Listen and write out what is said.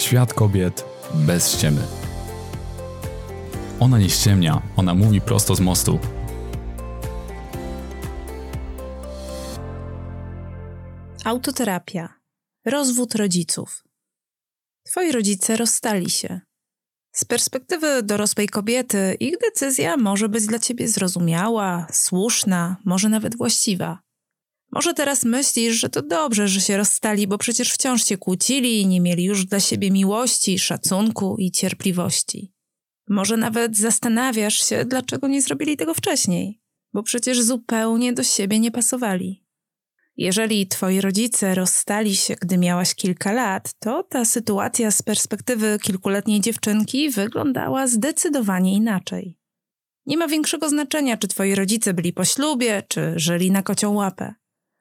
Świat kobiet bez ściemy. Ona nie ściemnia, ona mówi prosto z mostu. Autoterapia. Rozwód rodziców. Twoi rodzice rozstali się. Z perspektywy dorosłej kobiety ich decyzja może być dla ciebie zrozumiała, słuszna, może nawet właściwa. Może teraz myślisz, że to dobrze, że się rozstali, bo przecież wciąż się kłócili i nie mieli już dla siebie miłości, szacunku i cierpliwości. Może nawet zastanawiasz się, dlaczego nie zrobili tego wcześniej, bo przecież zupełnie do siebie nie pasowali. Jeżeli twoi rodzice rozstali się, gdy miałaś kilka lat, to ta sytuacja z perspektywy kilkuletniej dziewczynki wyglądała zdecydowanie inaczej. Nie ma większego znaczenia, czy twoi rodzice byli po ślubie, czy żyli na kocią łapę.